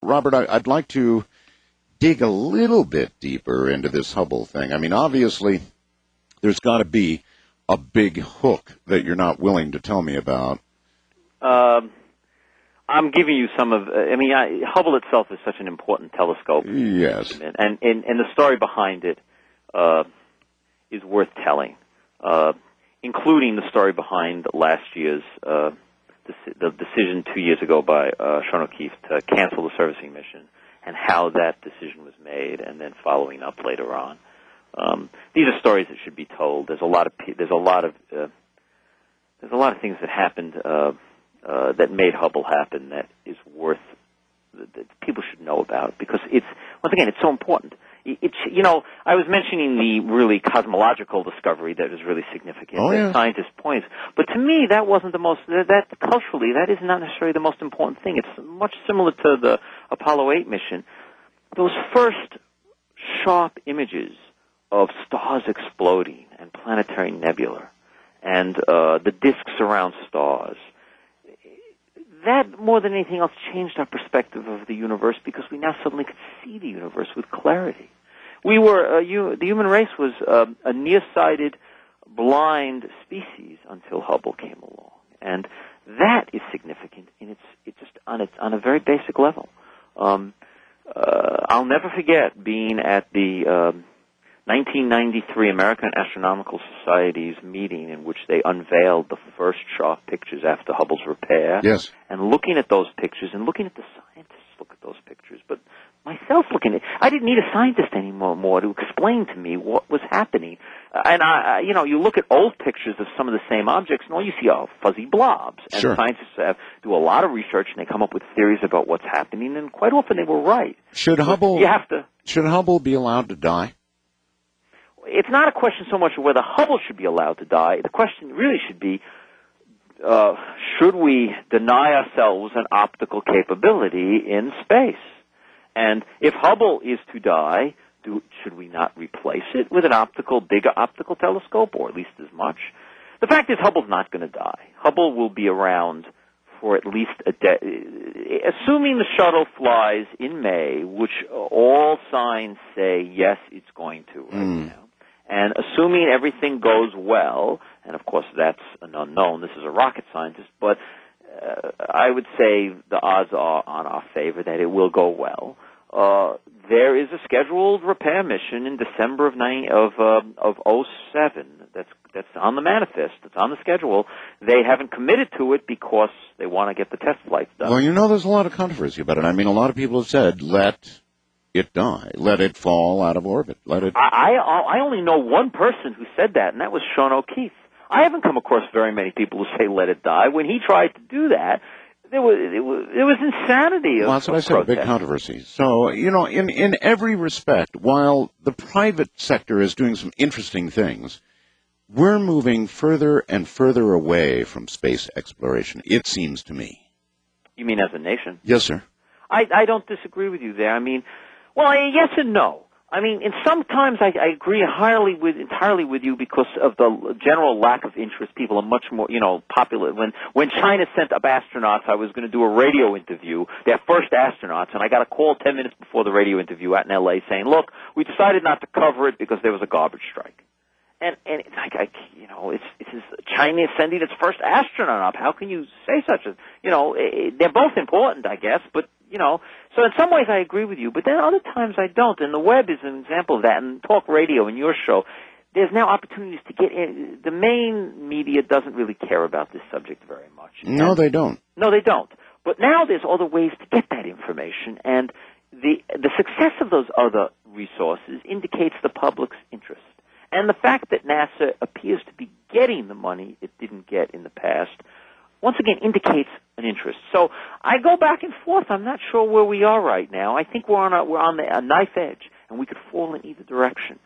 Robert, I'd like to dig a little bit deeper into this Hubble thing. I mean, obviously, there's got to be a big hook that you're not willing to tell me about. I'm giving you some of. Hubble itself is such an important telescope. Yes. And the story behind it is worth telling, including the story behind last year's the decision 2 years ago by Sean O'Keefe to cancel the servicing mission, and how that decision was made, and then following up later on. These are stories that should be told. There's a lot of things that happened that made Hubble happen that is worth that people should know about, because it's so important. I was mentioning the really cosmological discovery that is really significant. Oh, yeah. Scientists' points, but to me that wasn't the most. That culturally, that is not necessarily the most important thing. It's much similar to the Apollo 8 mission. Those first sharp images of stars exploding and planetary nebula, and the disks around stars. That, more than anything else, changed our perspective of the universe, because we now suddenly could see the universe with clarity. We were the human race was a nearsighted, blind species until Hubble came along, and that is significant. And it's just on a very basic level. I'll never forget being at the 1993 American Astronomical Society's meeting, in which they unveiled the first sharp pictures after Hubble's repair. Yes. And looking at those pictures, and looking at the scientists look at those pictures, but myself looking at it, I didn't need a scientist anymore to explain to me what was happening. And you look at old pictures of some of the same objects, and all you see are fuzzy blobs. And Sure. Scientists do a lot of research, and they come up with theories about what's happening, and quite often they were right. Should Hubble be allowed to die? It's not a question so much of whether Hubble should be allowed to die. The question really should be, should we deny ourselves an optical capability in space? And if Hubble is to die, should we not replace it with a bigger optical telescope, or at least as much? The fact is, Hubble's not going to die. Hubble will be around for at least a decade. Assuming the shuttle flies in May, which all signs say yes, it's going to right now. And assuming everything goes well, and of course that's an unknown, this is a rocket scientist, but I would say the odds are on our favor that it will go well. There is a scheduled repair mission in December of 2007. That's on the manifest. It's on the schedule. They haven't committed to it because they want to get the test flights done. Well, there's a lot of controversy about it. I mean, a lot of people have said, let it die. Let it fall out of orbit. I only know one person who said that, and that was Sean O'Keefe. I haven't come across very many people who say let it die. When he tried to do that, there was insanity. Well, that's what I said, a big controversy. So, in every respect, while the private sector is doing some interesting things, we're moving further and further away from space exploration, it seems to me. You mean as a nation? Yes, sir. I don't disagree with you there. I mean, well, yes and no. I mean, and sometimes I agree entirely with you because of the general lack of interest. People are much more, popular. When China sent up astronauts, I was going to do a radio interview, their first astronauts, and I got a call 10 minutes before the radio interview out in L.A. saying, look, we decided not to cover it because there was a garbage strike. And it's like, it's China sending its first astronaut up. How can you say such a, they're both important, I guess, but, so in some ways I agree with you, but then other times I don't. And the web is an example of that, and talk radio and your show. There's now opportunities to get in. The main media doesn't really care about this subject very much. No, they don't. No, they don't. But now there's other ways to get that information, and the success of those other resources indicates the public's interest. And the fact that NASA appears to be getting the money it didn't get in the past, once again, indicates an interest. So I go back and forth. I'm not sure where we are right now. I think we're on a knife edge, and we could fall in either direction.